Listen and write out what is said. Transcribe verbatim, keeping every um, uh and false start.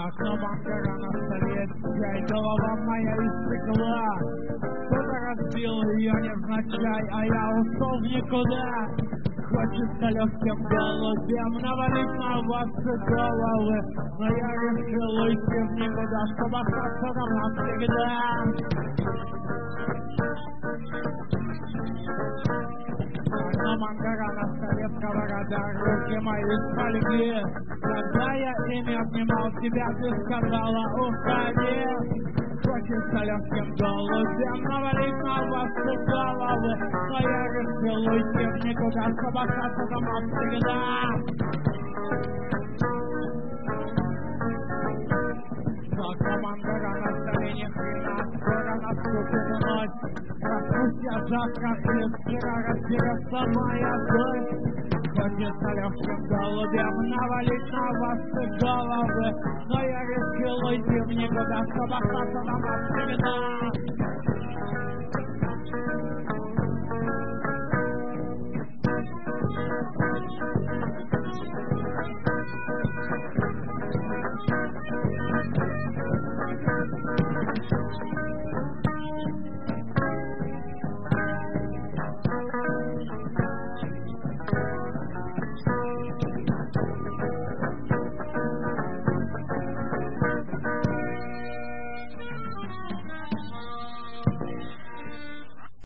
окном ангара на столе, я и голова моя из стекла. Кто-то разбил ее невзначай, а я ушел в никуда. Хочется легким голубем навалить на ваши головы, но я решил уйти в никуда, чтобы остаться там навсегда. На мангара на столе сковорода, руки мои в фольге. Когда я ими обнимал тебя, ты сказала: уходи. Хочется легким голубем навалить на ваши головы, но я решил уйти в никуда, чтобы остаться там навсегда. За мангара на столе ни хрена, скоро наступит ночь. Проснусь я завтра, и вчера разберется моя дочь. Хочется легким голубем навалить на ваши головы, но я решил уйти в никуда, чтобы остаться там навсегда.